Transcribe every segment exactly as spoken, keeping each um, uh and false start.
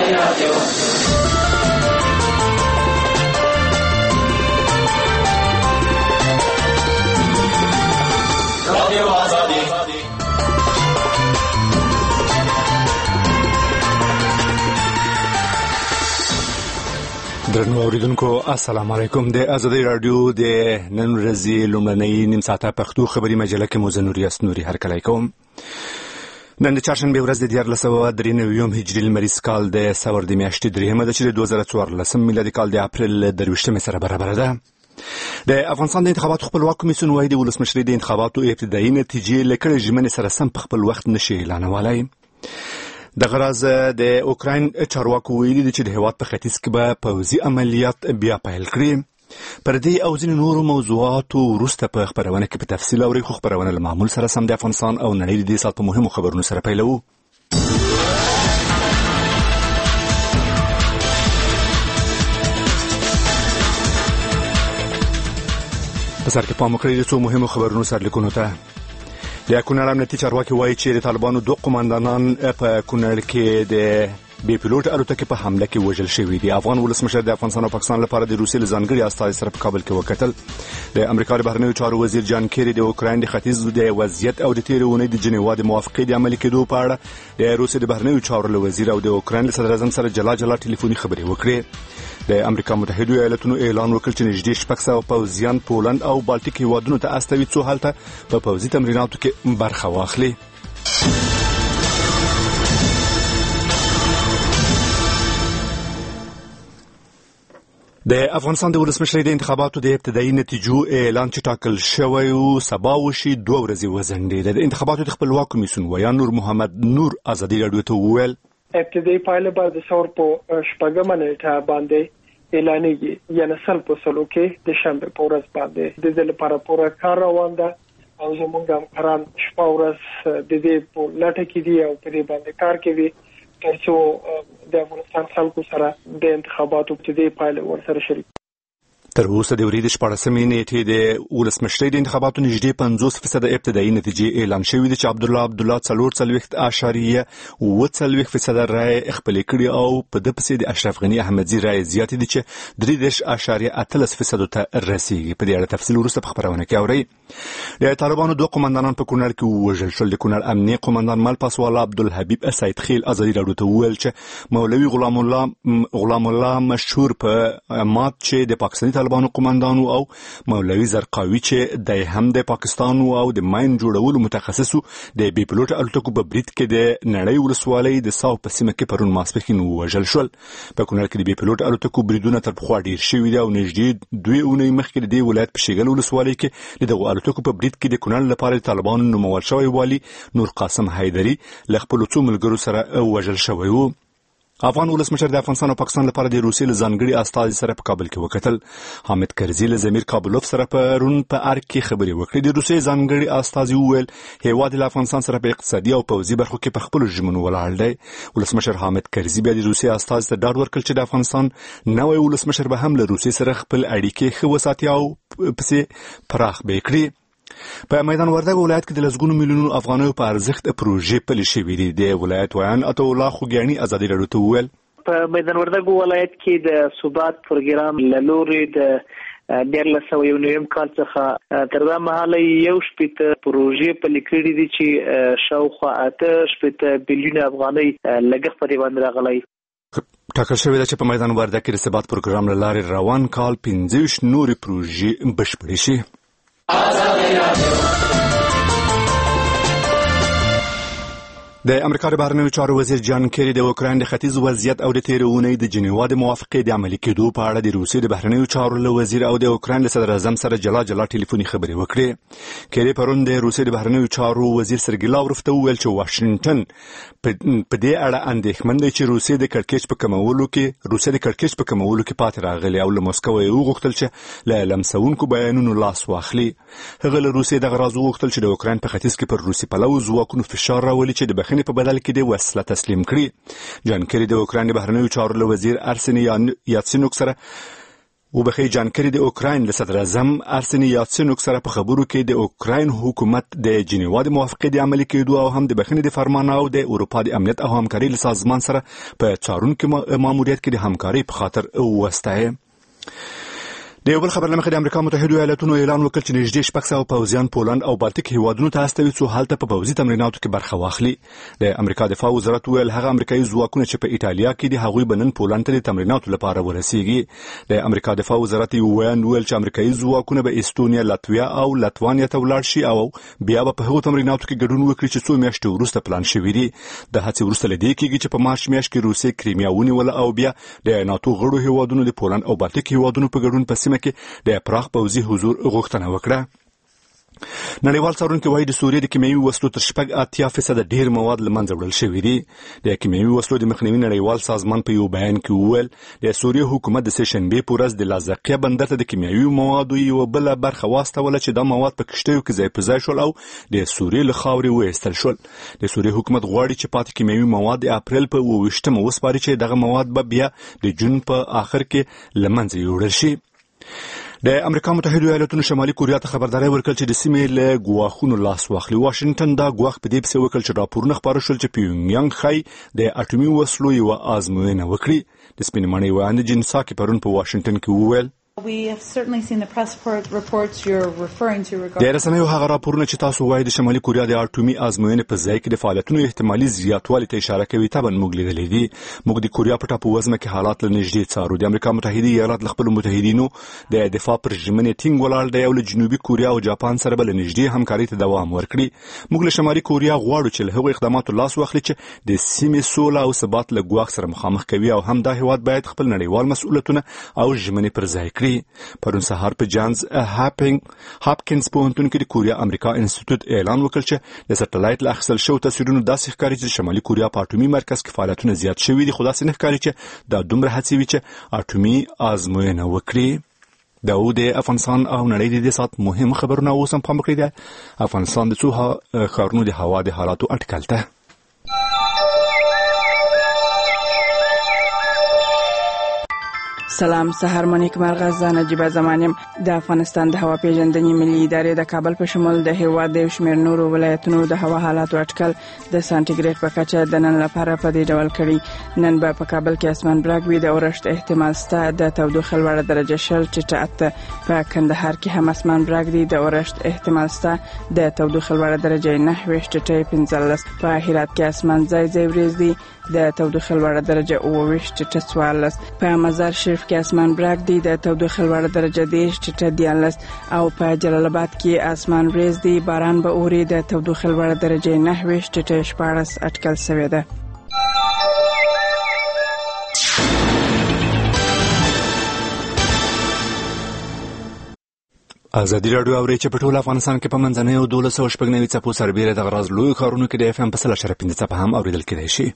درنو اوریدونکو السلام علیکم. د ازادي رادیو د نن ورځې لومړنۍ نیم ساعته پښتو خبري مجله کې مو زنوري اسنوري هرکلی کوم. نن د چهارشنبه ورځ د دیارلس سوه درې نوي هجري لمریز کال د سور د میاشتې درېیمه ده چې د دوه زره څوارلسم میلادي کال د اپریل درویشتمې سره برابره ده. د افغانستان د انتخاباتو خپلواک کمیسیون وايي د ولسمشرۍ د انتخاباتو ابتدایي نتیجې له کړې ژمنې سره سم په خپل وخت نشي اعلانولی. د غراز د اوکراین چارواکو ویلي دي چې د هیواد په ختیځ کې به پوځي عملیات بیا پیل کړي. پر دې او ځینې نورو موضوعاتو وروسته په خبرونه کې په تفصیل اورئ، خو خبرونه له معمول سره سم د افغانستان او نړۍ د دې ساعت په مهمو خبرونو سره پیلوو. په سر کې پام وکړئ د څو مهمو خبرونو سرلیکونو ته. د کونړ امنیتي چارواکي وایي چې د طالبانو دوه قوماندانان په کونړ کې د بې پیلوټ الوتکې په حمله کې وژل شوي دي. افغان ولسمشر د افغانستان او پاکستان لپاره د روسیې له ځانګړي استازي سره په کابل کې وکتل. د امریکا د بهرنیو چارو وزیر جان کیری د اوکراین د ختیځ د وضعیت او د تېرې اونۍ د جنیوا د موافقې د عملي کېدو په اړه د روسیې د بهرنیو چارو له وزیر او د اوکراین له صدر اعظم سره جلا جلا ټلیفوني خبرې وکړې. د امریکا متحده ایالاتونو اعلان وکړ چې نږدې شپږ سوه پوځیان پولند او بالټیک هیوادونو ته استوي څو هلته په پوځي تمریناتو کې برخه واخلي. د افغانستان د ولسمشرۍ د انتخاباتو د ابتدایي نتیجو اعلان چې ټاکل شوی و سبا وشي دوه ورځې وځنډېده. د انتخاباتو د خپلواک کمیسیون ویان نور محمد نور ازادي راډیو ته وویل ابتدایي پایله به د ثور په شپږمه نیټه باندې اعلانېږي، یعنې سل په سلو کې د شنبې په ورځ باندې د دې لپاره پوره کار روان ده او زموږ همکاران شپه ورځ د دې په لټه کې دي او په دې باندې کار کوي ترڅو د افغانستان خلکو سره د انتخاباتو ابتدایي پایله ورسره شریک. تر اوسه د ورځې شپاړسمې نیټې د ولسمشرۍ د انتخاباتو نږدې پنځوس فیصد ابتدایي نتیجې اعلان شوې دي چې عبدالله عبدالله څلور څلوېښت اعشاریه اووه څلوېښت فیصد رایې خپلې کړي او په ده پسې د اشرف غني احمدزي رایې زیاتې دي چې درې دېرش اعشاریه اتلس فیصدو ته رسېږي. په دې اړه تفصیل وروسته په خبرونه کې اورئ. د طالبانو دوه قوماندانان په کونړ کې ووژل شول. د کونړ امنیه قوماندان مل پاسوالا عبدالحبیب سید خیل ازادي راډیو ته وویل چې مولوي غلام الله غلام الله مشهور په مات چې د پاکستاني طالبانو قوماندانو او مولوي زرقاوي چې د هم د پاکستان او د ماین جوړولو متخصص د بي پلوټ الوتکو په برید کې د نړۍ ولسوالۍ د ساو په سیمه کې پرون ماسپښین وژل شول. په کونړ کې د بي پلوټ الوتکو بریدونه تر پخوا ډیر شوي دي او نږدې دوه اونۍ مخکې د ولایت په شیګل ولسوالۍ کې د دغو الوتکو په برید کې د کونړ لپاره د طالبانو نومول شوی والي نور قاسم حیدري له خپلو څو ملګرو سره وژل شوی و. افغان ولسمشر د افغانستان او پاکستان لپاره د روسیې له ځانګړي استازي سره په کابل کې وکتل. حامد کرزي له ضمیر کابلوف سره پرون په ارګ کې خبرې وکړې. د روسیې ځانګړي استازي وویل هیواد له افغانستان سره په اقتصادي او پوځي برخو کې په خپلو ژمنو ولاړ دی. ولسمشر حامد کرزي بیا د روسیې استازي ته ډاډ ورکړ چې د افغانستان نوی ولسمشر به هم له روسیې سره خپل اړیکې ښه وساتي او پسې پراخ به یې کړي. په میدان وردګ ولایت کې د لسګونو میلیونو افغانیو په ارزښت پروژې پلي شوې دي. د ولایت ویان عطا الله خوګیاني ازادي راډیو ته وویل په میدان وردګ ولایت کې د ثبات پروګرام له لوري د دیارلس سوه یو نویم کال څخه تر دا مهاله یو شپېته پروژې پلي کړي دي چې شاوخوا اته شپېته بیلیونه افغانۍ لګښت پرې باندې راغلی. ټاکل شوې ده چې په میدان وردګ کې د ثبات پروګرام له لارې روان کال پنځه ویشت نورې پروژې بشپړې شي. د امریکا د بهرنیو چارو وزیر جان کیری د اوکراین د ختیځ وضعیت او د تېرې اونۍ د جنیوا د موافقې د عملي کېدو په اړه د روسیې د بهرنیو چارو له وزیر او د اوکراین له صدر اعظم سره جلا جلا ټلیفوني خبرې وکړې. کیری پرون د روسیې د بهرنیو چارو وزیر سرګی لاوروف ته وویل چې واشنګټن په دې اړه اندېښمن دی چې روسیې د کړکېچ په کمولو کې روسیې د کړکېچ په کمولو کې پاتې راغلي او له مسکو یې وغوښتل چې له لمسونکو بیانونو لاس واخلي. هغه له روسیې دغه راز وغوښتل چې د اوکراین په ختیځ کې پر روسي پلو ځواکونو فشار راولي چې د بخښنې په بدل کې د وسله تسلیم کړي. جان کیری د اوکراین د بهرنیو چارو له وزیر ارسني یاتسینوک سره وبخې جانکری د اوکراین له صدر اعظم ارسني یاتسنوک سره په خبرو کې د اوکراین حکومت د جنیوا د موافقې د عملي کېدو او هم د بخښنې د فرمان او د اروپا د امنیت او همکاري له سازمان سره په چارونکو ماموریت کې د همکاري په خاطر وستایي. د یو بل خبر لمخې د امریکا متحده ایالاتونو اعلان وکړ چې نږدې شپږ سوه پوځیان پولند او بالټیک هیوادونو ته استوي څو هلته په پوځي تمریناتو کې برخه واخلي. د امریکا دفاع وزارت ویل هغه امریکایي ځواکونه چې په ایټالیا کې دي هغوی به نن پولند ته د تمریناتو لپاره ورسیږي. د امریکا دفاع وزارت ویان ویل چې امریکایي ځواکونه به استونیا، لاتویا او لاتوانیا ته ولاړ شي او بیا به په هغو تمریناتو کې ګډون وکړي چې څو میاشتې وروسته پلان شوي دي. د هڅې وروسته له دې کېږي چې په مارچ میاشت کې روسیې کریمیا ونیوله او بیا د ناتو غړو هیوادونو د پولند او بالټیک هیوادونو په ګډون په سیمه کې د پراخ پوځي حضور غوښتنه وکړه. نړیوال څارونکي وايي د سوریې د کیمیاوي وسلو تر شپږ اتیا فیصده ډیر مواد له منځه وړل شوي دي. د کیمیاوي وسلو د مخنیوي نړیوال سازمان په یو بیان کې وویل د سوریې حکومت د سه شنبې په ورځ د لازقیه بندر ته د کیمیاوي موادو یو بل برخه واستوله چې دا مواد په کښتیو کې ځای په ځای شول او د سوریې له خاورې وایستل شول. د سوریې حکومت غواړي چې پاتې کیمیاوي مواد د اپریل په اووه ویشتمه وسپاري چې دغه مواد به بیا د جون په آخر کې له منځه یوړل شي. د امریکا متحده ایالاتونو شمالي کوریا ته خبرداري ورکړه چې د سیمې له ګواښونو لاس واخلي. واشنگټن دا ګواښ په دې پسې وکړ چې راپورونه خپاره شول چې پیونګیانګ ښایي د اټومي وسلو یوه ازموینه وکړي. د سپینې ماڼۍ ویاند جین ساکي پرون په واشنگټن کې وویل We have certainly seen the press reports you're referring to regarding د رسنیو هغه راپورونه چې تاسو وایي د شمالي کوریا د اټومي ازموینې په ځای کې د فعالیتونو احتمالي زیاتوالي ته اشاره کوي. طبعا موږ لیدلې دي. موږ د کوریا په ټاپو وزمه کې حالات له نږدې څارو. د امریکا متحده ایالات له خپلو متحدینو د دفاع پر ژمنې ټینګ ولاړ دی او له جنوبي کوریا او جاپان سره به له نږدې همکاري ته دوام ورکړي. موږ له شمالي کوریا غواړو چې له هغو اقداماتو لاس واخلي چې د سیمې سوله او ثبات له ګواښ سره مخامخ کوي او هم دا هیواد باید خپل نړیوال مسؤلیتونه او ژمنې پر ځای کړي. پرون سهار په جانز هاپینګ هاپکینز پوهنتون کې د کوریا امریکا انسټیټیوټ اعلان وکړ چې د سټلایټ له اخیستل شوو تصویرونو داسې ښکاري چې شمالي کوریا په اټومي مرکز کې فعالیتونه زیات شوي دي، خو داسې نه ښکاري چې دا دومره هڅې وي چې اټومي ازموینه وکړي. دا و د افغانستان او نړۍ د دې سات مهم خبرونه اوس هم پام کړئ. د افغانستان د څو ښارونو د هوا د حالاتو اټکل ته سلام، سحر مونیک مرغز زه نجیبه زمانیم. د افغانستان د هوا پیژندنې ملي ادارې د کابل په شمول د هیواد د شمېر نورو ولایتونو د هوا حالاتو اټکل د سانتیګریډ په کچه د نن لپاره په دې ډول کړي. نن به په کابل کې اسمان براق وي، د اورښت احتمال شته، د تودوخې لوړه درجه شل ټیټه اته. په کندهار کې هم اسمان براق دي، د اورښت احتمال شته، د تودوخې لوړه درجه نهه ویشت ټیټه پنځلس. په هرات کې اسمان ځای ځای وریځ دي، د تودوخې لوړه درجه اووه ویشت ټیټه څوارلس. په مزار شریف کې اسمان براق دی، د تودوخې لوړه درجه دېرش ټیټه دیارلس. او په جلال آباد کې اسمان وریځ دی، باران به اوري، د تودوخې لوړه درجه نهه ویشت ټیټه شپاړس اټکل شوې ده. ازادي راډیو اوري چې په ټول افغانستان کې په منځنۍ او دولس سوه شپږ نوي څپو سربیره د غراز لوی ښارونو کې د اف ام په سل اشاره پنځه څپه هم اورېدل کېدای شي.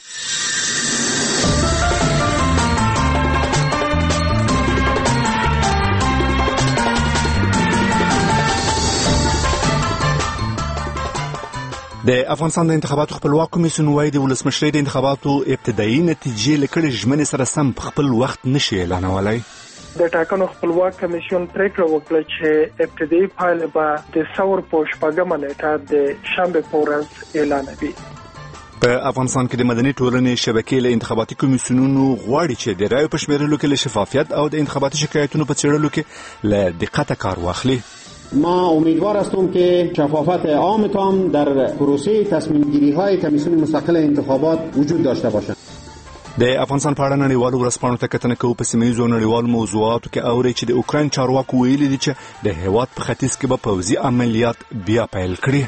د افغانستان د انتخاباتو خپلواک کمیسیون وايي د ولسمشرۍ د انتخاباتو ابتدایي نتیجې له کړې ژمنې سره سم په خپل وخت نشي اعلانولی. د ټاکنو خپلواک کمیسیون پریکړه وکړه چې ابتدایي پایلې به د ثور په شپږمه نیټه د شنبې په ورځ اعلانوي. په افغانستان کې د مدني ټولنې شبکې له انتخاباتي کمیسیونونو غواړي چې د رایو په شمیرلو کې له شفافیت او د انتخاباتي شکایتونو په څېړلو کې له دقت کار واخلي. ما امیدوار هستم که شفافیت عام تام در پروسه تصمیم گیری های کمیسیون مستقل انتخابات وجود داشته باشد. د افغانستان په اړه نړیوالو ورځپاڼو ته کتنه کوو. په سیمه ییزو نړیوالو موضوعاتو کې اوري چې د اوکراین چارواکو ویلي دي چې د هیواد په ختیځ کې به پوځي عملیات بیا پیل کړي.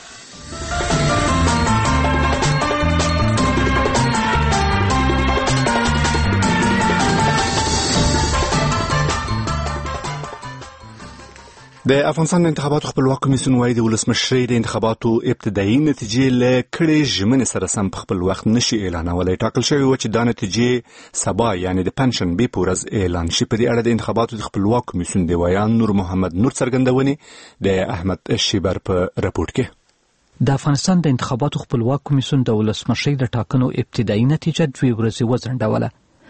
د افغانستان د انتخاباتو خپلواک کمیسیون وايي د ولسمشرۍ د انتخاباتو ابتدایي نتیجې له کړې ژمنې سره سم په خپل وخت نشي اعلانولی. ټاکل شوی و چې دا نتیجې سبا یعنی د پنجشنبې په ورځ اعلان شي. په دې اړه د انتخاباتو د خپلواک کمیسیون د ویان نور محمد نور څرګندونې د احمد شیبر په راپورټ کې. د افغانستان د انتخاباتو خپلواک کمیسیون د ولسمشرۍ د ټاکنو ابتدایي نتیجه دوه ورځې وځنډوله.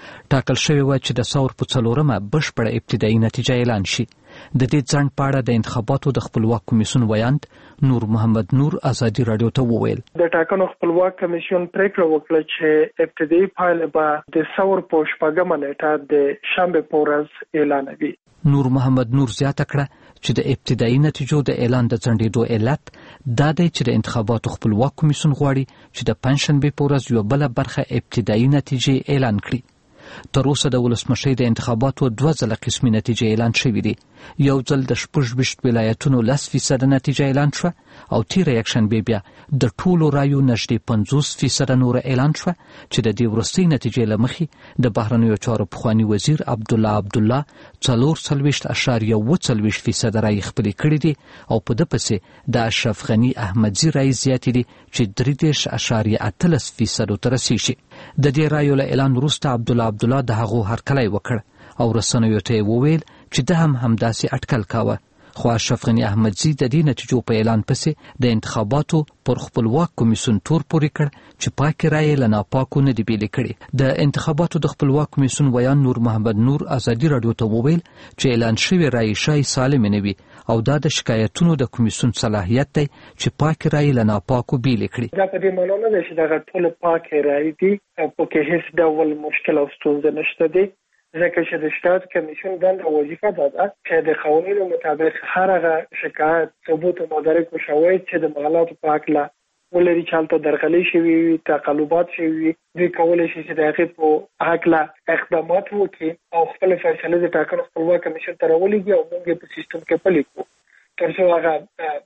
ټاکل شوی و چې د ثور په څلورمه بشپړه ابتدایي نتیجه اعلان شي. د دې ځنډ په اړه د انتخاباتو د خپلواک کمیسیون ویاند نور محمد نور ازادي رادیو ته وویل. د ټاکنو خپلواک کمیسیون پریکړه وکړه چې ابتدایي پایله به د ثور په شپږمه نیټه د شنبه په ورځ اعلانوي. نور محمد نور زیاته کړه چې د ابتدایي نتیجو د اعلان د ځنډېدو علت دا دی چې د انتخاباتو خپلواک کمیسیون غواړي چې د پنجشنبې په ورځ یوه بله برخه ابتدایي نتیجې اعلان کړي. تر اوسه د ولسمشۍ د انتخاباتو دوه ځله قسمي نتیجې اعلان شوې دي. یو ځل د شپږ ویشت ولایتونو لس فیصده نتیجه اعلان شوه او تیره یکشنبې بیا د ټولو رایو نږدې پنځوس فیصده نوره اعلان شوه چې د دې وروستۍ نتیجې له مخې د بهرنیو چارو پخواني وزیر عبدالله عبدالله څلور څلوېښت اعشاریه اوه څلوېښت فیصده رایې خپلې کړي دي او په ده پسې د اشرف غني احمدزي رایې زیاتې دي چې درې دېرش اعشاریه اتلس فیصدو ته رسیږي. د دې رایو له اعلان وروسته عبدالله عبدالله د هغو هرکلی وکړ او رسنیو ته یې وویل چې ده هم همداسې اټکل کاوه. خو اشرف غني احمدزي د دې نتیجو په اعلان پسې د انتخاباتو پر خپلواک کمیسیون تور پورې کړ چې پاکې رایې له ناپاکو نه دي بېلې کړي. د انتخاباتو د خپلواک کمیسیون ویان نور محمد نور ازادي رادیو ته وویل چې اعلان شوې رایې ښایي سالمې نه وي او دا د شکایتونو د کمیسیون صلاحیت دی چې پاکې رایې له ناپاکو بېلې کړي. دا په دې معنا نه ده چې دغه ټولې پاکې رایې دي او پکې هېڅ ډول مشکل او ستونزه نشته دی، ځکه چې د شتات کمیسیون دنده وظیفه ده چې د قوانینو مطابق هر هغه شکایت ثبوت او مدارک او شواهد چې د معلوماتو په هکله ولري چې هلته درغلۍ شوي وي، تقلبات شوي وي، دوی کولی شي چې د هغې په هکله اقدامات وکړي او خپلې فیصلې د ټاکنو خپلواک کمیسیون ته راولېږي او موږ یې په سیستم کې پلي کړو تر څو هغه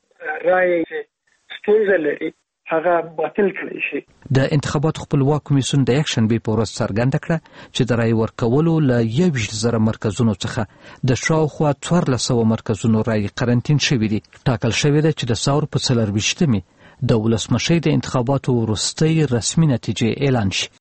رایې چې ستونزه لري هغه باطل کړی شي. د انتخاباتو خپلواک کمیسیون د یکشنبې په ورځ څرګنده کړه چې د رایې ورکولو له یوویشت زره مرکزونو څخه د شاوخوا څوارلس سوه مرکزونو رایې قرنطین شوي دي. ټاکل شوې ده چې د ثور په څلرویشتمې د ولسمشۍ د انتخاباتو وروستۍ رسمي نتیجې اعلان شي.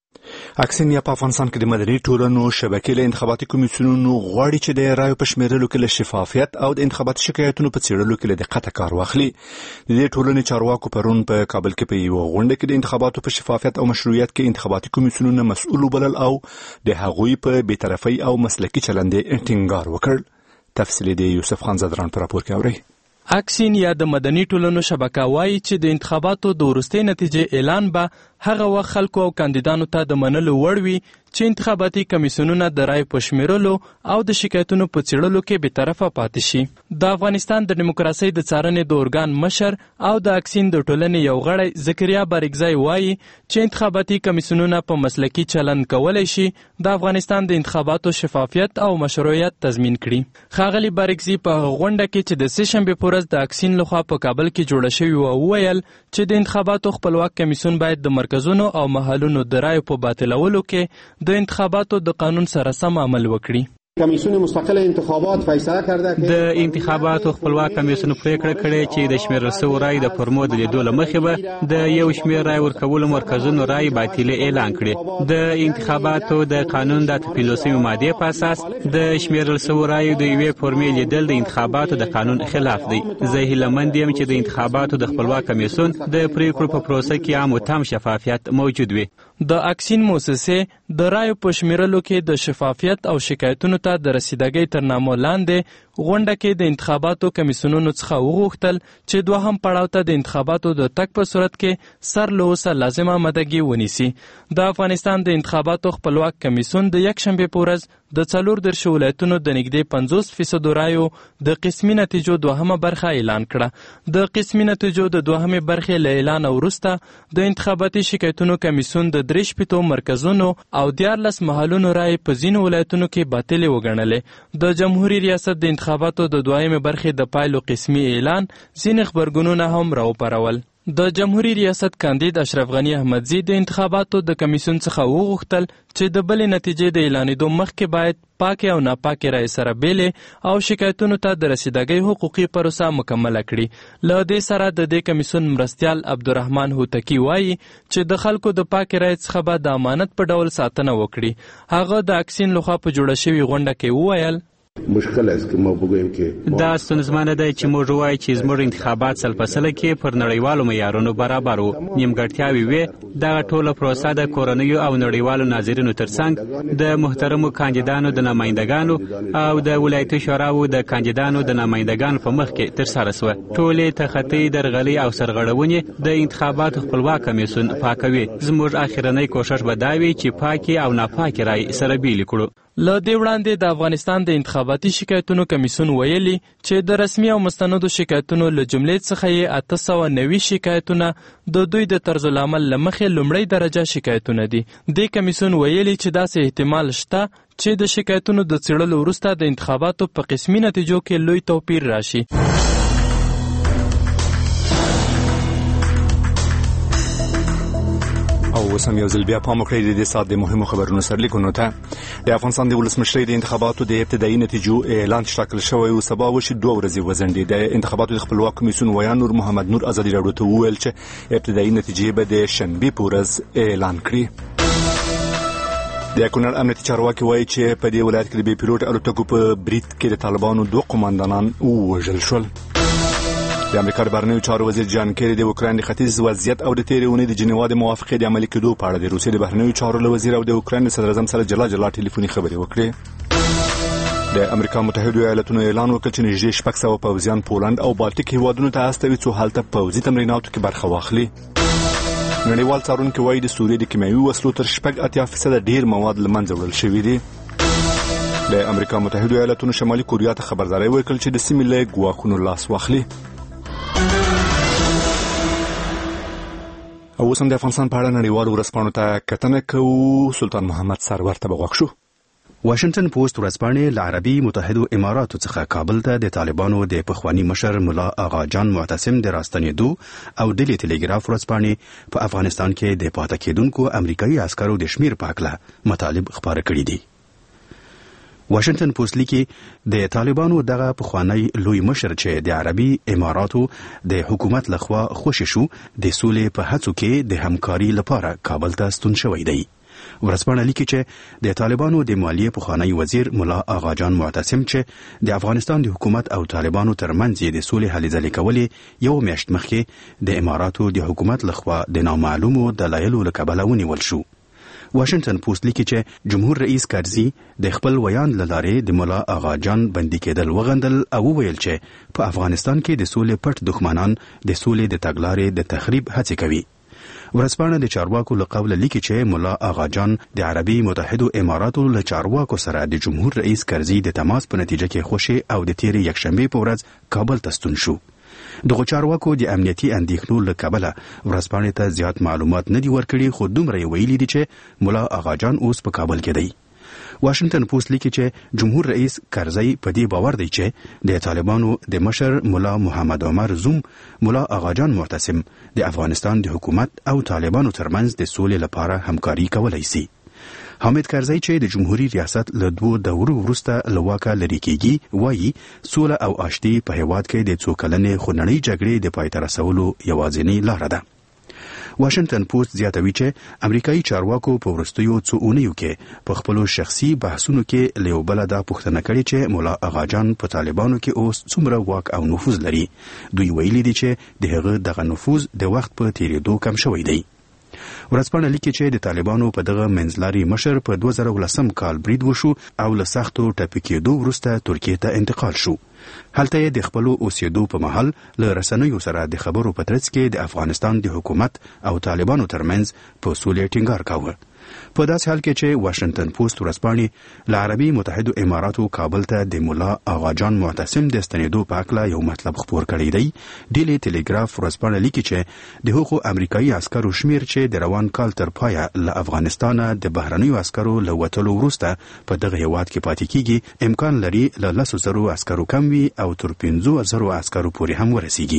اکسنیا په افغانستان کې د مدني ټولنو شبکې له انتخاباتي کمیسیونونو غواړي چې د رایو په شمیرلو کې له شفافیت او د انتخاباتي شکایتونو په څېړلو کې له دقته کار واخلي. د دې ټولنې چارواکو پرون په کابل کې په یوه غونډه کې د انتخاباتو په شفافیت او مشروعیت کې انتخاباتي کمیسیونونه مسؤل وبلل او د هغوی په بېطرفۍ او مسلکي چلند ټینګار وکړ. تفصیل د یوسف خان زدران په راپور کې اورئ. اکسین یا د مدني ټولنو شبکه وایي چې د انتخاباتو د وروستۍ نتیجې اعلان به هغه وخت خلکو او کاندیدانو ته د منلو وړ وي چې انتخاباتي کمیسیونونه د رایو په شمیرلو او د شکایتونو په څېړلو کې بېطرفه پاتې شي. د افغانستان د دیموکراسۍ د څارنې د ارګان مشر او د اکسین د ټولنې یو غړی ذکریا بارګزی وایي چې انتخاباتي کمیسیونونه په مسلکي چلند کولی شي د افغانستان د انتخاباتو شفافیت او مشروعیت تضمین کړي. ښاغلي بارګزي په هغه غونډه کې چې د سه شنبې په ورځ د اکسین لخوا په کابل کې جوړه شوې وه وویل چې د انتخاباتو خپلواک کمیسیون باید د مرکزونو او محلونو د رایو په باطلولو کې د انتخاباتو د قانون سره سم عمل وکړي. کمیسیون مستقل انتخابات فیصله کرده که د انتخاباتو خپلواک کمیسیون پریکړه کړې چې د شمیرل شویو رایو د فورمو د لیدو له مخې به د یو شمېر رای ورکولو مرکزونو رای باطلې اعلان کړي. د انتخاباتو د قانون د پنځوسمې مادې په اساس د شمیرل شویو رایو د یوې فورمې لیدل د انتخاباتو د قانون خلاف دی. زه هیلهمند یم چې د انتخاباتو د خپلواک کمیسیون د پریکړو په پروسه کې عام او تام شفافیت موجود وي. د اکسین موسسې د رایو په شمیرلو کې د شفافیت او شکایتونو ته د رسیدګۍ تر نامه لاندې غونډه کې د انتخاباتو کمیسیونونو څخه وغوښتل چې دوهم پړاو ته د انتخاباتو د تګ په صورت کې سر له اوسه لازمه آمادګي ونیسي. د افغانستان د انتخاباتو خپلواک کمیسیون د یکشنبې په ورځ د څلور دېرشو ولایتونو د نږدې پنځوس فیصدو رایو د قسمي نتیجو دوهمه برخه اعلان کړه. د قسمي نتیجو د دوهمې برخې له اعلان وروسته د انتخاباتي شکایتونو کمیسیون د درې شپېتو مرکزونو او دیارلس محلونو رایې په ځینو ولایتونو کې باطلې وګڼلې. د جمهوري ریاست د انتخاباتو د دویمې برخې د پایلو قسمي اعلان ځینې خبرګونونه هم راوپارول. د جمهوري ریاست کاندید اشرف غني احمدزي د انتخاباتو د کمیسیون څخه وغوښتل چې د بلې نتیجې د اعلانېدو مخکې باید پاکې او ناپاکې رایې سره بیلې او شکایتونو ته د رسیدګۍ حقوقي پروسه مکمله کړي. له دې سره د دې کمیسیون مرستیال عبدالرحمن هوتکی وایي چې د خلکو د پاکې رایې څخه به د امانت په ډول ساتنه وکړي. هغه د اکسین لخوا په جوړه شوې غونډه کې وویل مشکل است که ما بگوییم که دا ستونزمنه ده چې موږ وایو چې زموږ انتخابات سل په سل کې پر نړیوالو معیارونو برابر وو. نیمګړتیاوې وې. دغه ټوله پروسه د کورنیو او نړیوالو ناظرینو ترڅنګ د محترمو کاندیدانو د نمایندګانو او د ولایتي شوراو د کاندیدانو د نمایندګانو په مخ کې ترسره شوه. ټولې تخطي درغلي او سرغړونې د انتخاباتو خپلواک کمیسیون پاکوي. زموږ اخرنۍ کوشش به دا وي چې پاکي او ناپاکي رای سره بیل کړو. له دې وړاندې د افغانستان د انتخاباتي شکایتونو کمیسیون ویلي چې د رسمي او مستندو شکایتونو له جملې څخه یې اته سوه نوي شکایتونه د دوی د طرز العمل له مخې لومړۍ درجه شکایتونه دي. دې کمیسیون ویلي چې داسې احتمال شته چې د شکایتونو د څېړلو وروسته د انتخاباتو په قسمي نتیجو کې لوی توپیر راشي. او اوس هم یو ځل بیا پام وکړئ د دې ساعت د مهمو خبرونو سرلیکونو ته. د افغانستان د ولسمشرۍ د انتخاباتو د ابتدایي نتیجو اعلان چې ټاکل شوی و سبا وشي دوه ورځې وځنډېد. د انتخاباتو د خپلواک کمیسیون ویان نور محمد نور ازادي راډیو ته وویل چې ابتدایي نتیجې به د شنبې په ورځ اعلان کړي. د کونړ امنیتي چارواکي وایي چې په دې ولایت کې د بې پیلوټ الوتکو په برید کې د طالبانو دوه قوماندانان ووژل شول. د امریکا د بهرنیو چارو وزیر جان کیری د اوکراین د ختیځ وضعیت او د تېرې اونۍ د جنیوا د موافقې د عملي کېدو په اړه د روسیې د بهرنیو چارو له وزیر او د اوکراین د صدر اعظم سره جلا جلا ټلیفوني خبرې وکړې. د امریکا متحده ایالاتونو اعلان وکړ چې نږدې شپږ سوه پوځیان پولند او بالټیک هیوادونو ته استوي څو هلته پوځي تمریناتو کې برخه واخلي. نړیوال څارونکي وایي د سوریې د کیمیاوي وسلو تر شپږ اتیا فیصده ډیر مواد له منځه وړل شوي دي. د امریکا متحده ایالاتونو شمالي کوریا ته خبرداری ورکړل چې د سیمې له ګواښونو لاس واخلي. او اوس هم د افغانستان په اړه نړیوالو ورځپاڼو ته کتنه کوو. سلطان محمد سرور ته به غوږ شو. واشنگټن پوسټ ورځپاڼې له عربي متحده اماراتو څخه کابل ته د طالبانو د پخوانی مشر ملا آغا جان معتصم د راستنېدو او ډیلی ټلیګراف ورځپاڼې په افغانستان کې د پاتې کېدونکو امریکایي عسکرو د شمیر په اړه مطالب خبره کړي دي. واشنگټن پوسټ لیکي د طالبانو دغه پخوانی لوی مشر چې د عربي اماراتو د حکومت لخوا خوشی شو د سولې په هڅو کې د همکاري لپاره کابل ته ستون شوی دی. ورځپاڼه لیکي چې د طالبانو د مالیې پخوانی وزیر ملا آغا جان معتصم چې د افغانستان د حکومت او طالبانو ترمنځ د سولې هلې ځلې کولې یو میاشت مخکې د اماراتو د حکومت لخوا د نامعلومو دلایلو له کبله ونیول شو. واشنگټن پوسټ لیکي چې جمهور رئیس کرزي د خپل ویان له لارې د مولا آغا جان بندي کېدل وغندل او ویل چې په افغانستان کې د سولې پټ دښمنان د سولې د تګلارې د تخریب هڅې کوي. ورځپاڼه د چارواکو له قوله لیکي چې مولا آغا جان د عربي متحده اماراتو له چارواکو سره د جمهور رئیس کرزي د تماس په نتیجه کې خوشي او د تیرې یکشنبه په ورځ کابل ته ستون شو. دغه چارواکو د امنیتي اندېښنو له کبله ورځپاڼې ته زیات معلومات نه دي ورکړي خو دومره یې ویلي دي چې مولا آغا جان اوس په کابل کې دی. واشنگټن پوسټ لیکي چې جمهور رئیس کرزي په دې باور دی چې د طالبانو د مشر مولا محمد عمر زوم مولا آغا جان معتصم د افغانستان د حکومت او طالبانو ترمنځ د سولې لپاره همکاري کولای شي. حامد کرزی چې د جمهوریت ریاست له دوه دورو وروسته له واکه لرې کېږي وایي سوله او آشتي په هېواد کې د څو کلنې خونړۍ جګړې د پای ته رسولو یوازینۍ لاره ده. واشنگټن پوسټ زیاتوي چې امریکایي چارواکو په وروستیو څو اونیو کې په خپلو شخصي بحثونو کې له یو بله دا پوښتنه کړې چې مولا آغا جان په طالبانو کې اوس څومره واک او نفوذ لري. دوی ویلي دي چې د هغه دغه نفوذ د وخت په تیریدو کم شوی دی. ورځپاڼه لیکي چې د طالبانو په دغه منځلاري مشر په دوه زره ولسم کال برید وشو او له سختو ټپي کېدو وروسته ترکیې ته انتقال شو. هلته یې د خپلو اوسېدو په مهال له رسنیو سره د خبرو په ترڅ کې د افغانستان د حکومت او طالبانو ترمنځ په سولې ټینګار کاوه. په داسې حال کې چې واشنگټن پوسټ ورځپاڼې له عربي متحده اماراتو کابل ته د مولا آغا جان معتصم د ستنېدو په اړه یو مطلب خپور کړی دی. ډیلی ټلیګراف ورځپاڼه لیکي چې د هغو امریکایي عسکرو شمیر چې د روان کال تر پایه له افغانستانه د بهرنیو عسکرو له وتلو وروسته په دغه هیواد کې پاتې کیږي امکان لري له لسو زرو عسکرو کم وي او تر پنځو زرو عسکرو پورې هم ورسیږي.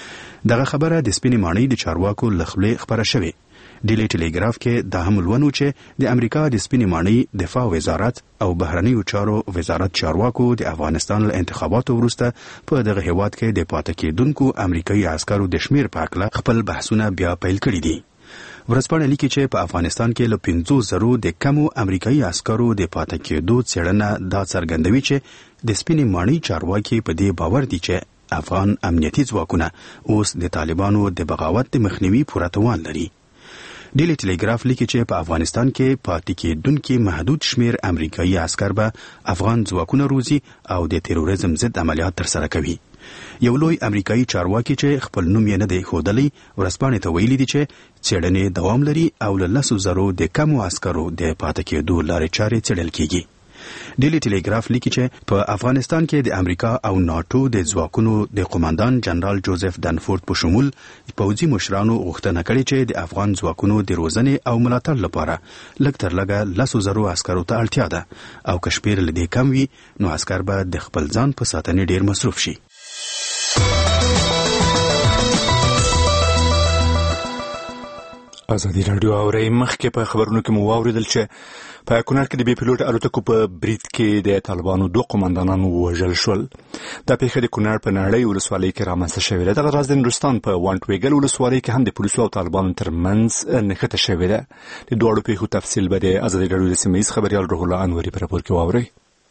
دغه خبره د سپینې ماڼۍ د چارواکو له خولې خبره شوې. ډیلی ټلیګراف کې دا هم لولو چې د امریکا د سپینې ماڼۍ دفاع وزارت او بهرنیو چارو وزارت چارواکو د افغانستان له انتخاباتو وروسته په دغه هیواد کې د پاتې کېدونکو امریکایي عسکرو د شمیر په اړه خپل بحثونه بیا پیل کړي دي. ورځپاڼه لیکي چې په افغانستان کې له پنځو زرو د کمو امریکایي عسکرو د پاتې کېدو څېړنه دا څرګندوي چې د سپینې ماڼۍ چارواکي په دې باور دي چې افغان امنیتي ځواکونه اوس د طالبانو د بغاوت د مخنیوي پوره توان لري. ډیلی ټیلیګراف لیکي چې په افغانستان کې پاتې کېدونکي محدود شمیر امریکایي عسکر به افغان ځواکونه روزي او د تروریزم ضد عملیات ترسره کوي. یو لوی امریکایي چارواکي چې خپل نوم یې نه دی ښودلی ورځپاڼې ته ویلي دي چې څېړنې دوام لري او له لسو زرو د کمو عسکرو د پاتې کېدو لارې چارې څېړل کیږي. ډیلی ټیلیګراف لیکي چې په افغانستان کې د امریکا او ناټو د ځواکونو د قوماندان جنرال جوزف دنفورد په شمول پوځي مشرانو غوښتنه کړې چې د افغان ځواکونو د روزنې او ملاتړ لپاره لږ تر لږه لسو زرو عسکرو ته اړتیا ده او که شمېر له دې کم وي نو عسکر به د خپل ځان په ساتنې ډېر مصروف شي. ازادي راډیو اوري مخکې په خبرونو کې مو واوریدل چې په کونړ کې د بي پيلوټ الوتکو په برید کې د طالبانو دوه قوماندانان وژل شول. دا پیښه د کونړ په نړۍ ولسوالۍ کې رامنځته شوې ده. دغه راز د نورستان په وانټویګل ولسوالۍ کې هم د پولیسو او طالبانو ترمنځ نښته شوې ده. د دواړو پیښو تفصیل به د ازادي راډیو د سیمه ییز خبريال روح الله انوري په راپور کې واورئ.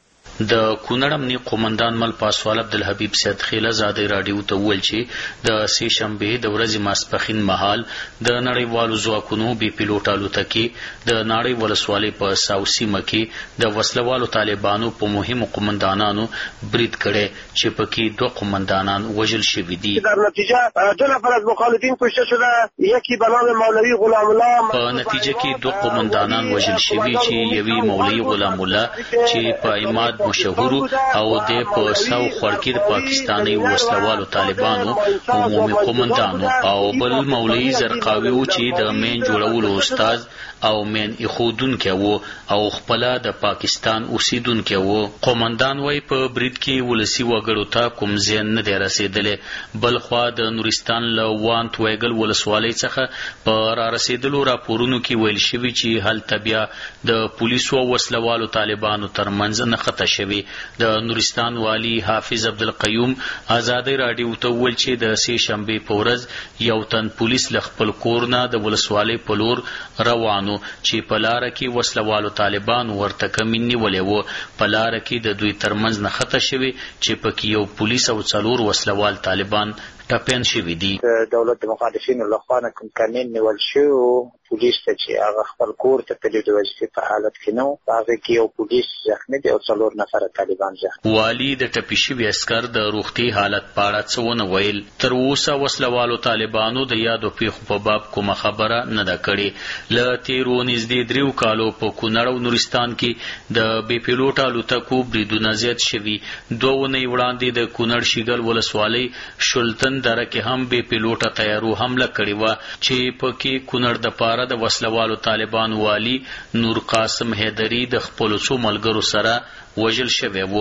د کونړ امنیه قومندان مل پاسوال عبدالحبیب سید خیل ازادي راډیو ته وویل چې د سې شنبې د ورځې ماسپښین مهال د نړیوالو ځواکونو بي پيلوټ الوتکې د ناړۍ ولسوالۍ په ساو سیمه کې د وسلوالو طالبانو په مهمو قومندانانو برید کړی چې پکې دوه قومندانان وژل شوي دي. در نتیجه دو نفر از مخالفین کشته شده، یکی به نام مولوی غلام الله. په نتیجه کې دوه قومندانان وژل شوي چې یوی مولوی غلام الله چې په عماد مشهور او د په ساو خړکی د پاکستاني وسلوالو طالبانو عمومي قومندانو او بل مولوی زرقاوي چې د مین جوړولو استاد او مین اخودونکو وو او خپل د پاکستان اوسیدونکو وو. قومندان وای په برید کې ولسی وګړو ته کوم زیان نه دی رسیدلې، بل خو د نورستان له وانت ویګل ولسوالۍ څخه په را رسیدلو راپورونو کې ویل شوی چې هل تبیا د پولیسو وسلوالو طالبانو ترمنځ نه خطا شوی. د نورستان والی حافظ عبدالقیوم ازادي راډیو ته ویل چې د سې شنبې په ورځ یو تن پولیس له خپل کور نه د ولسوالۍ په لور روانو چې په لاره کې وسلوالو طالبانو ورته کمین نیولې وو. په لاره کې د دوی ترمنځ نه خطا شوی چې پکې یو پولیس او څلور وسلوال طالبان ټپین شوي دي. دولت د مخالفینو له خوا نه کوم کمین نیول شوی پولیس ته چې هغه خپل کور ته تللی د وظیفې په حالت کې نه و، په هغې کې یو پولیس زخمي دی او څلور نفره طالبان زخمي. والي د ټپي شوي عسکر د روغتي حالت په اړه څه ونه ویل. تر اوسه وسلوالو طالبانو د یادو پیښو په باب کومه خبره نه ده کړې. له تېرو نږدې دریو کالو په کونړ او نورستان کې د بې پیلوټ الوتکو بریدونه زیات شوي. دوه اونۍ وړاندې د کونړ شیګل ولسوالۍ شلتن دره کې هم بې پیلوټه تیارو حمله کړې وه چې پکې کونړ د پاره د وسلوالو طالبانو والی نور قاسم حیدری د خپلو څو ملګرو سره وژل شوی و.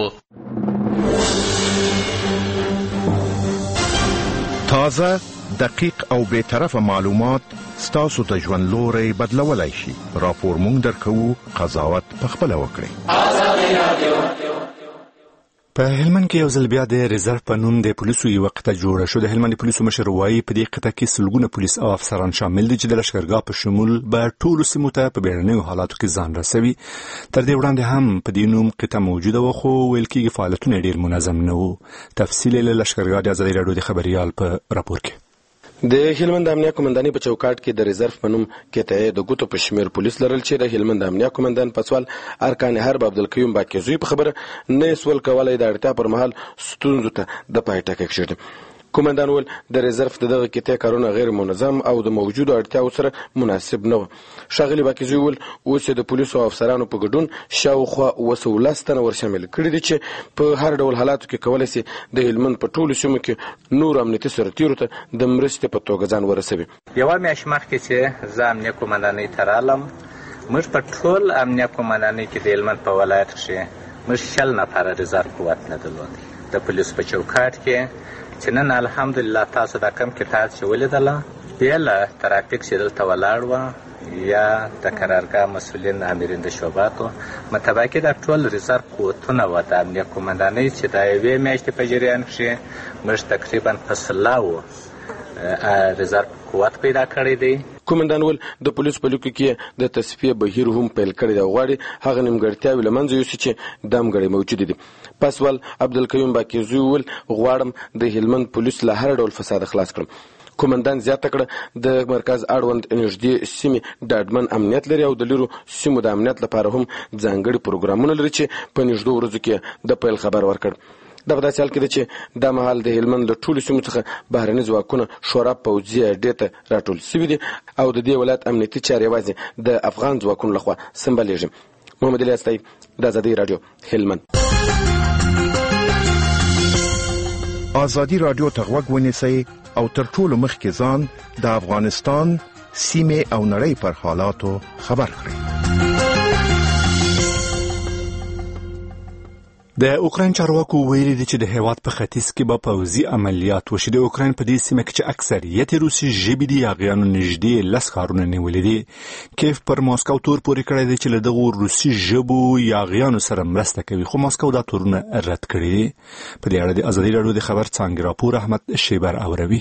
تازه، دقیق او بے طرفه معلومات ستاسو د ژوند لوري بدلولای شي. راپور مونږ درکوو، قضاوت پخپله وکړئ. ازادي رادیو. په هلمند کې یو ځل بیا د ریزرو په نوم د پولیسو یوه قطعه جوړه شو. د هلمند پولیسو مشر وایي په دې قطعه کې سلګونه پولیس او افسران شامل دي چې د لښکرګاه په شمول به ټولو سیمو ته په بیړنیو حالاتو کې ځان رسوي. تر دې وړاندې هم په دې نوم قطعه موجوده وه، خو ویل کېږي فعالیتونه ډېر منظم نه وو. تفصیل یې له لښکرګاه د ازادي راډیو د خبریال په راپور کې. د هلمند امنیه قومندانۍ په چوکاټ کې د ریزرو په نوم قطعه د ګوتو په شمیر پولیس لرل چې د هلمند امنیه قومندان پاسوال ارکان حرب عبدالقیوم باکیزوی په خبره نه سول کولای د اړتیا پر مهال ستونزو ته د پای ټکی کېږدي. کومندان ول د ریزرو د دغه قطعه کارونه غیر منظم او د موجوده اړتیاو سره مناسب نه و. شاغلی باکیزوی ول اوس د پولیسو او افسرانو په ګډون شاوخوا وسولس تنه ورشامل کړي دي چې په هر ډول حالاتو کې کولای شي د هلمند په ټولو سیمو کې نور امنیتي سرتیرو ته د مرستې په توګه ځان ورسوي. یوه میاشت مخکې چې زه امنیه قومندانۍ ته رالم، موږ په ټول امنیه قومندانۍ کې د هلمند په ولایت کښې موږ شل نفره ریزرو قوت نه درلودی. د پولیسو په چوکاټ کې چې نن الحمدلله تاسو دا کم قطعات چې ولیدله بیا له ترافیک چې دلته ولاړ وه یا د قرارګاه مسؤلین امرین د شعباتو متباکي دا ټول ریزرو قوتونه وه د امنیه قومندانۍ چې د یوې میاشتې په جریان کښې موږ تقریبا په سلاو ریزرو قوت پیدا کړی دی. کومندان ول د پولیس په لیکو کې د تصفیه بهیر هم پیل کړی دی، غواړي هغه نیمګړتیاوې له منځه یوسي چې دا همګړۍ موجودې دي. پاسوال عبدالقیوم باقرزوی ول غواړم د هلمند پولیس له هر ډول فساد خلاص کړم. کومندان زیاته کړه د مرکز اړوند نږدې سیمې ډاډمن امنیت لري او د لرو سیمو د امنیت لپاره هم ځانګړي پروګرامونه لري چې په نږدې ورځو کې د پیل خبر ورکړ. دا په داسې حال کې ده چې دا مهال د هلمند له ټولو سیمو څخه بهرني ځواکونه شورا پوځي اډې ته راټول سوي دي او د دې ولایت امنیتي چارې یوازې د افغان ځواکونو لخوا سمبالیږي. محمد علي استایي، د ازادي راډیو، هلمند. ازادي راډیو ته غوږ ونیسئ او تر ټولو مخکې ځان د افغانستان سیمې او نړۍ پر حالاتو خبر کړئ. د اوکراین چارواکو ویلي دي چې د هیواد په ختیځ کې به پوځي عملیات وشي. د اوکراین په دې سیمه کې چې اکثریت روسي ژبې دي یاغیانو نږدې لس ښارونه نیولي دي. کیف پر ماسکو تور پورې کړی دی چې له دغو روسي ژبو یاغیانو سره مرسته کوي، خو ماسکو دا تورونه رد کړي دي. په دې اړه د ازادي راډیو د خبر څانګې راپور احمد شیبر اوروي.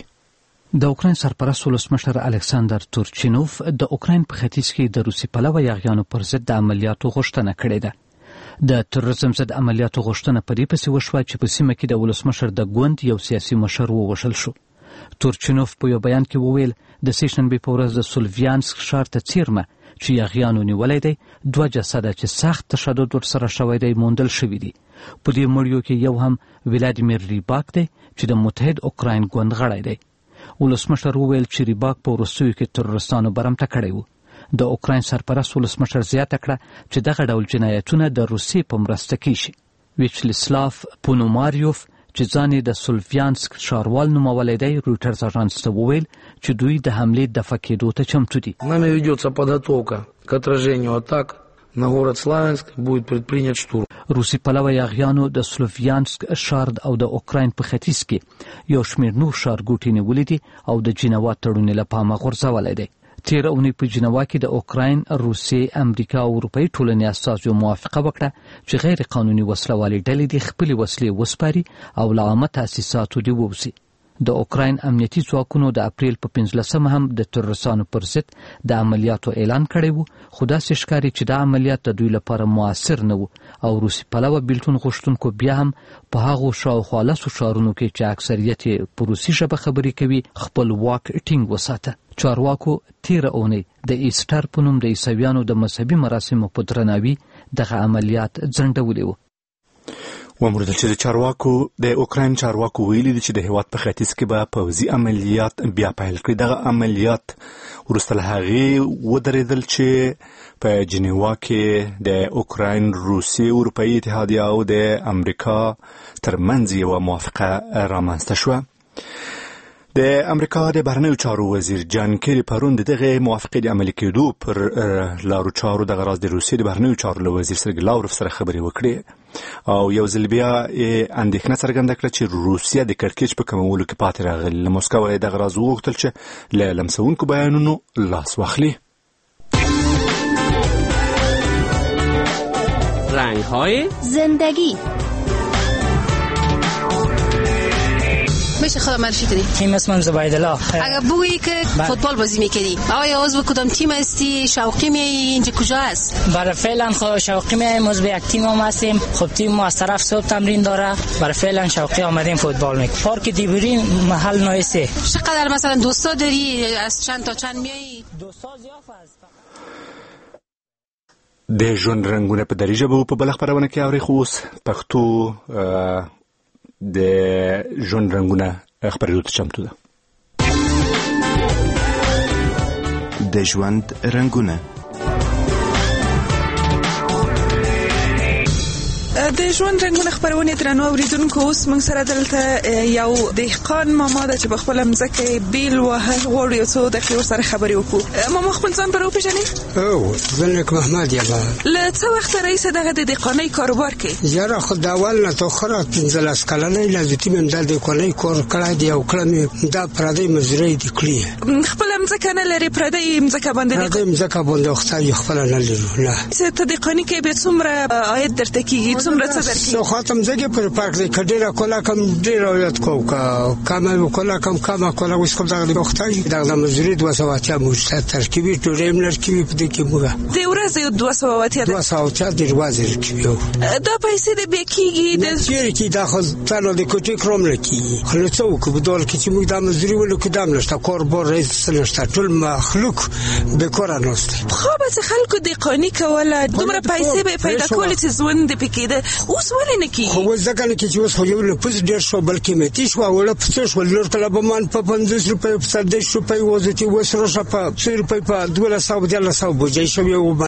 د اوکراین سرپرست ولسمشر الکساندر تورچینوف د اوکراین په ختیځ کې د روسي پلوه یاغیانو پر ضد د عملیاتو غوښتنه کړې ده. د تروریزم ضد عملیاتو غوښتنه په دې پسې وشوه چې په سیمه کې د ولسمشر د ګوند یو سیاسي مشر ووژل شو. تورچینوف په یو بیان کې وویل د سې شنبې په ورځ د سولویانسک ښار ته څیرمه چې یاغیانو نیولی دی، دوه جسده چې سخت تشدد ورسره شوی دی موندل شوي دي. په دې مړیو کې یو هم ولادیمیر ریباک دی چې د متحد اوکراین ګوند غړی دی. ولسمشر وویل چې ریباک په وروستیو کې تروریستانو برمته کړی و. د اوکراین سرپرست ولسمشر زیاته کړه چې دغه ډول جنایتونه د روسیې په مرسته کیږي. ویچلسلاف پونوماریوف چې ځان یې د سولویانسک ښاروال نومولی دی رویټرز اژانس ته وویل چې دوی د حملې دفع کېدو ته چمتو دي. Нами ведется подготовка к отражению атак на город Славянск, будет предпринят штурм. روسي پلوه یاغیانو د سلوفیانسک ښار او د اوکراین په ختیځ کې یو شمېر نور ښارګوټي نیولي دي او د جنوا تړون له پامه غورځولی دی. تیر اونۍ په جنوا کې د اوکراین، روسیې، امریکا او اروپایي ټولنې استازو موافقه وکړه چې غیر قانوني وسلوالې ډلې دې خپلې وسلې وسپاري او له عامه تاسیساتو دې ووځي. د اوکراین امنیتي ځواکونو د اپریل په پنځلسمه هم د تروریستانو پر ضد د عملیاتو اعلان کړی و، خو داسې ښکاري چې دا عملیات د دوی لپاره موثر نه و او روسي پلوه بیلتون غوښتونکو بیا هم په هغو شاوخوا لسو ښارونو کې چې اکثریت یې په روسي ژبه خبرې کوي خپل واک ټینګ وساته. چارواکو تیره اونۍ د ایسټر په نوم د عیسویانو د مذهبي مراسمو په درناوي دغه عملیات ځنډولي وو. وموندل چې د چارواکو د اوکراین چارواکو ویلي دي چې د هیواد په ختیځ کې به پوځي عملیات بیا پیل کړي. دغه عملیات وروسته له هغې ودرېدل چې په جنیوا کې د اوکراین، روسیې، اروپایي اتحادیه او د امریکا ترمنځ یوه موافقه رامنځته شوه. د امریکا د بهرنیو چارو وزیر جان کیری پرون د دغه موافقې د عملي کېدو پر لارو چارو دغه راز د روسیې د بهرنیو چارو له وزیر سرګی لاوروف سره خبرې وکړې او یو ځل بیا اندېښنه څرګنده کړه چې روسیه د کړکېچ په کمولو کې پاتې راغلې. له مسکو یې دغه راز وغوښتل چې له لمسونکو بیانونو لاس واخلي. رنگ‌های زندگی. میشه خودم معرفی کنی؟ تیم اسمم زبیدالله. اگر بگویی که فوتبال بازی میکنی آیا عضو کدام تیم هستی؟ شوقی می اینجا کجا است؟ برای فعلا خود شوقی می عضو یک تیم هم هستیم. خب تیم ما از طرف صبح تمرین داره. برای فعلا شوقی آمدیم فوتبال میکنیم. پارک دیبوری محل نایسه. چقدر مثلا دوستا داری؟ از چند تا چند میای؟ دوستا زیاد است. د ژوند رنگونه په دری ژبه په بل خبرونه کې اوري خو پښتو د ژوند رنگونه خبرېدو ته چمتو ده. د ژوند رنگونه د ژوند رنگونه خبرونه درنو اوریدونکو، اوس موږ سره دلته یو دهقان ماما ده چې په خپل مځکه بیل وهل غواړي یو څو دقیقې ورسره خبرې وکړو. ماما خپل ځان به راوپېژنې؟ او زه نیک محمد یم. له څه وخته راهیسې دغه د دهقانۍ کاروبار کوې؟ یاره خو د اول نه تر اخره پنځلس کلنۍ لازمتي مې همدا دهقانۍ کار کړی دی او کړه مې دا پردۍ مزرعې دي کړي. خپله مځکه نه لرې؟ پردۍ مځکه باندې پردۍ مځکه باندې خدای خپله نه لرو. نه ته دهقاني کوې بیا څومره عاید درته کېږي؟ څومره څه درکې سو خاتم زګي پر پارک دی کډیرا کولا کم ډیر یاد کو کا کما کولا کم کما کولا وس کوم دا وختای دا د مزری دوه سوه اتیا مو ترکیبي ټوریم لرکي په دې کې موږ د ورځې دوه سوه اتیا دوه سوه اتیا د ورځې کې دا پیسې د بیکيږي د چیرې کې دا خو تاسو د کوټې کروم لکی خو څو کو په ډول کې چې موږ د مزری ولو کې دام نشته کوربور رئیس نشته ټول مخلوق به کور نهسته خو به خلکو د قانی کوله دومره پیسې به پیدا کولې چې ژوند د پکېده اوس ولې نه کیږي خو ځکه نه کې چې اوس خو یو نه پوز ډیر شو بلکې مې تیش و ولا پڅ شو لور کله به مان په پنځوس روپۍ په سر د شو په وځي چې وسره شپه څو روپۍ په دوه سوه د الله سوه بوجي شو یو